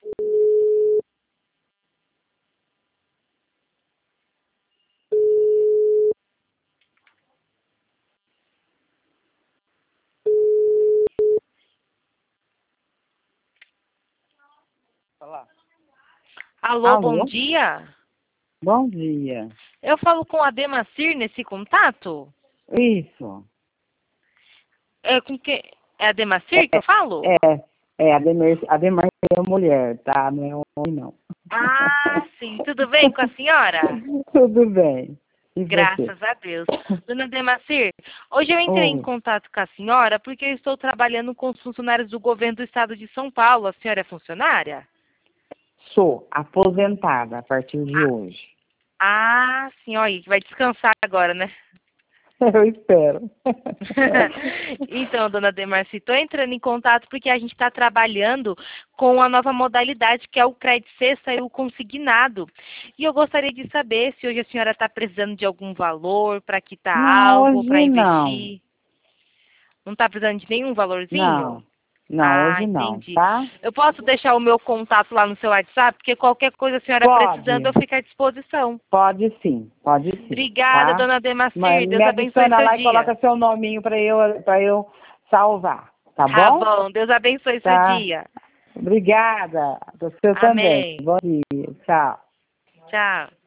Olá. Alô, bom dia. Bom dia. Eu falo com a Demacir nesse contato? Isso. É com que... É a Demacir que eu falo? A Demar é mulher, tá? Não é homem, não. Ah, sim. Tudo bem com a senhora? Tudo bem. E você? Graças a Deus. Dona Demacir, hoje eu entrei em Oi. contato com a senhora porque eu estou trabalhando com os funcionários do governo do estado de São Paulo. A senhora é funcionária? Sou aposentada a partir de hoje. Ah, sim. Olha, vai descansar agora, né? Eu espero. Então, dona Demarci, estou entrando em contato porque a gente está trabalhando com a nova modalidade que é o Crédito Sexta e o consignado. E eu gostaria de saber se hoje a senhora está precisando de algum valor para quitar Não, algo, para hoje não. investir. Não está precisando de nenhum valorzinho? Não. Não, Ah, hoje não, entendi. tá? Eu posso deixar o meu contato lá no seu WhatsApp, porque qualquer coisa a senhora precisando, eu Pode. fico à disposição. Pode sim, Obrigada, tá? dona Mas Demacir. me Deus abençoe adiciona seu lá e dia. coloca seu nominho para eu salvar, tá Tá bom? bom. Deus abençoe seu Tá. dia. Obrigada. Você também. Amém. Bom dia. Tchau. Tchau.